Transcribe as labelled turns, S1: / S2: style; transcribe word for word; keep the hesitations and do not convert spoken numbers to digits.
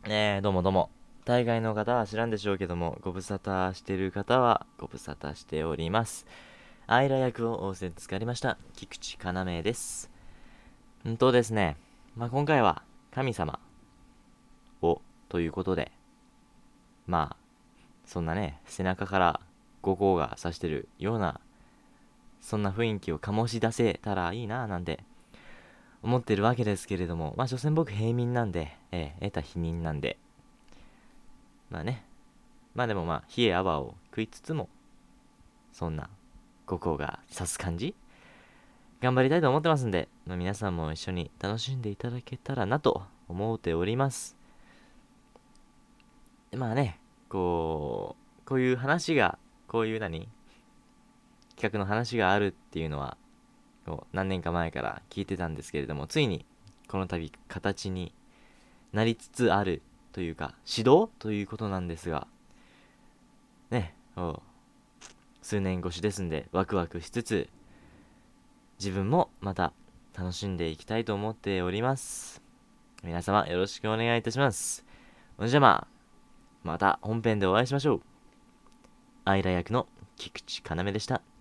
S1: えー、どうもどうも。大概の方は知らんでしょうけども、ご無沙汰してる方はご無沙汰しております。アイラ役を仰せつかりました、菊池かなめです。んとですね、まあ、今回は神様をということで、まあ、そんなね、背中から五光が差してるような、そんな雰囲気を醸し出せたらいいななんて思ってるわけですけれども、まあ、所詮僕平民なんで、えー、得た否認なんで、まあね、まあでもまあ、冷え泡を食いつつも、そんな五光が差す感じ頑張りたいと思ってますんで、まあ、皆さんも一緒に楽しんでいただけたらなと思っております。でまあね、こう、こういう話が、こういう何企画の話があるっていうのは、こう何年か前から聞いてたんですけれども、ついにこの度形になりつつあるというか、指導ということなんですが、ね、数年越しですんで、ワクワクしつつ、自分もまた楽しんでいきたいと思っております。皆様よろしくお願いいたします。それじゃまあ、また本編でお会いしましょう。アイラ役の菊池かなめでした。